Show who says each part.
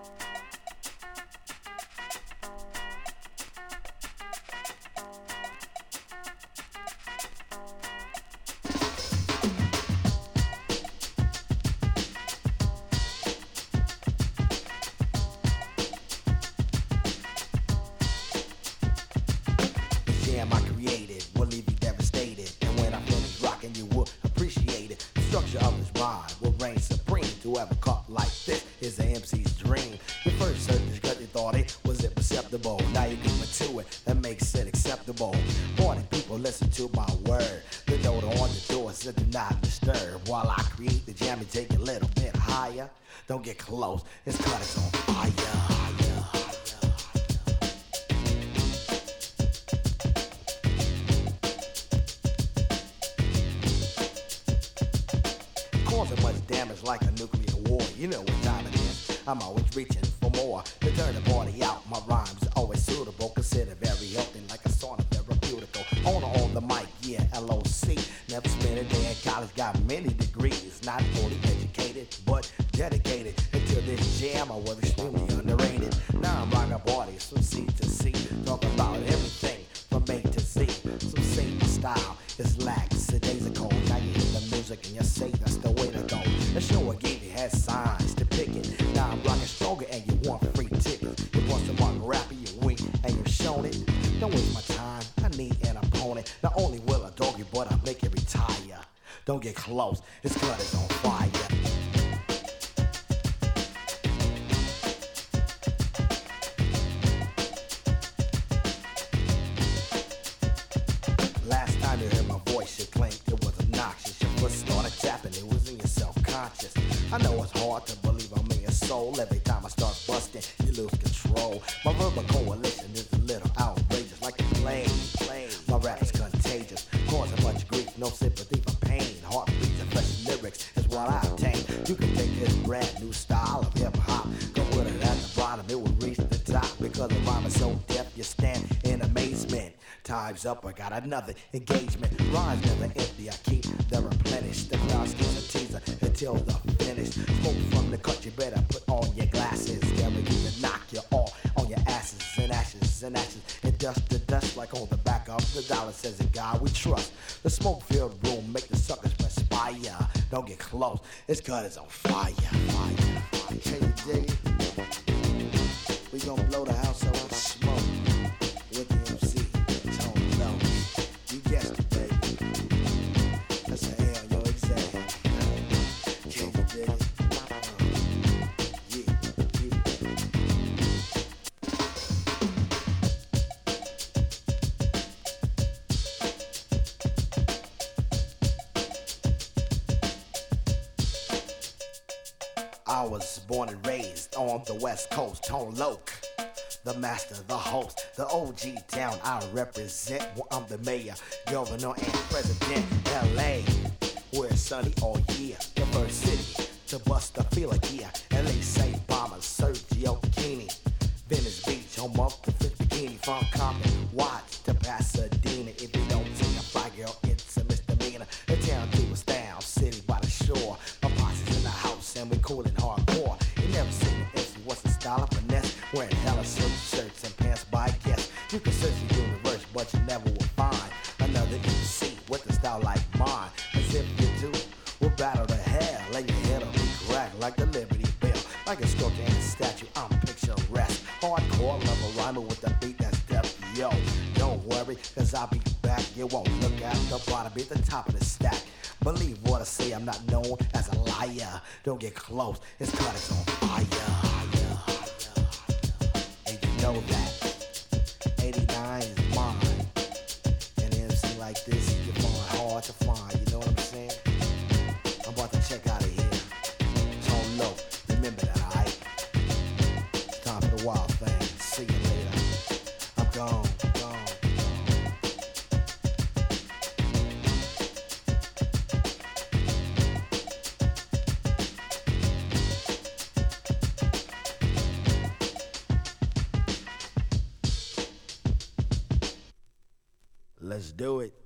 Speaker 1: Jam I created will leave you devastated, and when I finish rocking, you will appreciate it. The structure of this rhyme will reign supreme. To have a cut like this is an MC's dream. You first heard this because you thought it was imperceptible. Now you give it to it that makes it acceptable. Party people listen to my word. The note on the door said do not disturb. While I create the jam and take it a little bit higher. Don't get close, this cut is on fire. Causing much damage like a nuclear war. You know what time it is. I'm always reaching for more to turn the party out. My rhymes are always suitable, considered very healthy, like a sauna therapeutical. Owner on the mic, yeah, LOC. Never spent a day in college, got many degrees. Not fully educated, but dedicated. Until this jam, I was extremely underrated. Now I'm rocking parties from sea to sea, talking about everything from A to Z. Some say my style is lax, the days are cold. Now you hear the music and you say that's the way to go. The show I gave you had signs to pick it. Now I'm rocking stronger and you want free tickets. You want some rock rapper, you wink and you've shown it. Don't waste my time, I need an opponent. Not only will I dog you, but I'll make you retire. Don't get close, this cut is on fire. Last time you heard my voice, you claimed it was obnoxious. Your foot started tapping, it was in your self-conscious. I know it's hard to believe I'm in your soul. Every time I start busting, you lose control. My verbal coalition is a little outrageous, like a plane. My rap is contagious, causing much grief, no sympathy for pain. Heartbeats and fresh lyrics is what I obtain. You can take this brand new style of hip-hop, go put it at the bottom, it will reach the top. Because the rhyme is so deaf, you stand in amazement. Time's up, I got another engagement. Rhymes never empty, I keep them replenished. The crowd gives a teaser until the finish. Smoke from the cut, you better put on your glasses. Guaranteed to knock you all on your asses and ashes and ashes. And dust to dust like on the back of the dollar, says the God we trust. The smoke-filled room make the suckers perspire. Don't get close, this cut is on fire. Fire. Can you dig it? We gon' blow the house up with smoke. With the MC, Tone Low. You guessed it, baby. That's an A on your exam. Can you dig it? I was born and raised on the West Coast, Tone Loc. The master, the host, the OG town I represent. Well, I'm the mayor, governor, and president. LA, where it's sunny all year. The first city to bust the feeler gear. LA St. Bombers, Sergio Bikini. Venice Beach, home of the fish bikini. From Compton, Watts to Pasadena. If you don't take a fly girl, it's a misdemeanor. The town people's down, city by the shore. My posse's in the house and we coolin' hardcore. You never seen an MC, what's the style of finesse? Wearing hella silk shirts and pants by guess. You can search the universe, but you never will find another MC with a style like mine. As if you do, we'll battle the hell. Lay your head on me crack like the Liberty Bell. Like a sculpture and a statue, I'm picturesque. Hardcore level rhyming with the beat that's deaf. Yo, don't worry, cause I'll be back. You won't look at the bottom, be at the top of the stack. Believe what I say, I'm not known as a liar. Don't get close, this cut is on fire. And you know that 89 is mine. And an MC like this, you find hard to find, you know what I'm saying? I'm about to check out of here. Tone Loc, remember that, alright? Time for the wild thing. See you later. I'm gone. Let's do it.